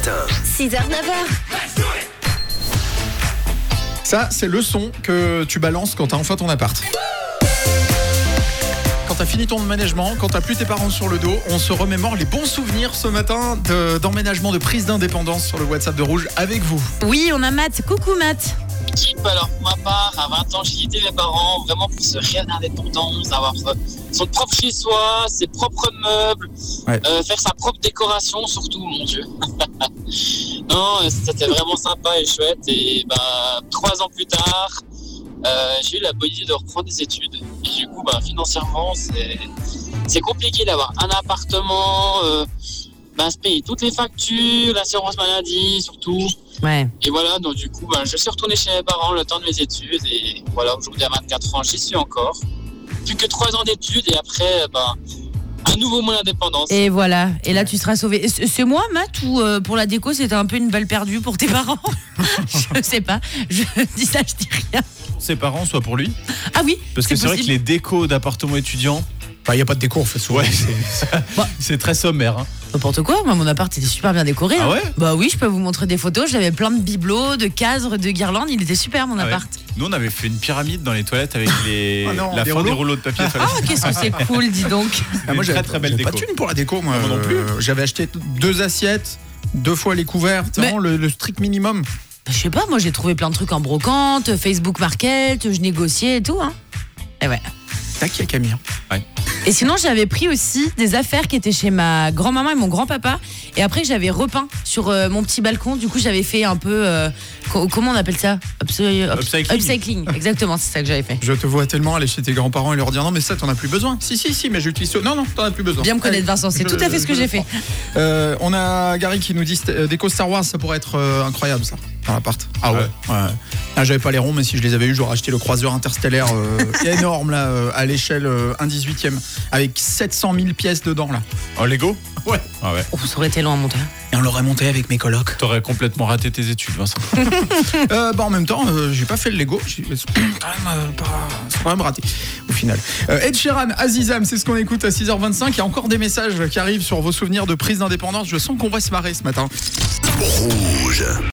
matin. 6h, 9h. Ça, c'est le son que tu balances quand t'as enfin ton appart. Quand t'as fini ton emménagement, quand t'as plus tes parents sur le dos, on se remémore les bons souvenirs ce matin d'emménagement, de prise d'indépendance sur le WhatsApp de Rouge avec vous. Oui, on a Matt. Coucou Matt. Alors pour ma part, à 20 ans, j'ai quitté mes parents vraiment pour ce rêve d'indépendance, d'avoir son propre chez-soi, ses propres meubles, faire sa propre décoration surtout, mon Dieu. Non, c'était vraiment sympa et chouette. Et 3 ans plus tard, j'ai eu la bonne idée de reprendre des études. Et du coup, financièrement, c'est compliqué d'avoir un appartement, se payer toutes les factures, l'assurance maladie surtout. Ouais. Et voilà, donc du coup, je suis retourné chez mes parents le temps de mes études. Et voilà, aujourd'hui à 24 ans, j'y suis encore. Plus que 3 ans d'études et après, un nouveau mois d'indépendance. Et voilà, et là tu seras sauvé. C'est moi Matt ou pour la déco c'était un peu une balle perdue pour tes parents? Je sais pas, je dis ça, je dis rien. Ses parents, soit pour lui. Ah oui. Parce que c'est vrai que les décos d'appartements étudiants, Il n'y a pas de déco en fait souvent. ouais, c'est très sommaire. Hein. N'importe quoi, moi mon appart était super bien décoré. Ah ouais? Bah oui, je peux vous montrer des photos, j'avais plein de bibelots, de cadres, de guirlandes, il était super mon appart. Ouais. Nous on avait fait une pyramide dans les toilettes avec la des fin des rouleaux rouleaux de papier. Ah, qu'est-ce que c'est cool, dis donc. Moi très très belle j'avais déco. pas de thune pour la déco moi. Moi non plus. J'avais acheté 2 assiettes, 2 fois les couverts, c'est vraiment le strict minimum. Bah, je sais pas, moi j'ai trouvé plein de trucs en brocante, Facebook Market, je négociais et tout. Hein. Et ouais. Tac, il y a Camille. Et sinon, j'avais pris aussi des affaires qui étaient chez ma grand-maman et mon grand-papa. Et après, j'avais repeint sur mon petit balcon. Du coup, j'avais fait un peu... comment on appelle ça? Upcycling. Exactement, c'est ça que j'avais fait. Je te vois tellement aller chez tes grands-parents et leur dire non mais ça t'en as plus besoin. Si mais j'utilise ça. Non t'en as plus besoin. Bien me connaître Vincent, c'est tout à fait ce que j'ai fait. On a Gary qui nous dit déco Star Wars, ça pourrait être incroyable ça dans l'appart. Ah ouais. Ah, j'avais pas les ronds mais si je les avais eu, j'aurais acheté le croiseur interstellaire énorme là à l'échelle 1/18 avec 700 000 pièces dedans là. En Lego? Ouais. Ah ouais. Oh, ça aurait été long à monter. Et on l'aurait monté avec mes colocs. T'aurais complètement raté tes études, Vincent. En même temps, j'ai pas fait le Lego. C'est quand même raté au final. Ed Sheeran, Azizam, c'est ce qu'on écoute à 6h25. Il y a encore des messages qui arrivent sur vos souvenirs de prise d'indépendance. Je sens qu'on va se marrer ce matin. Rouge.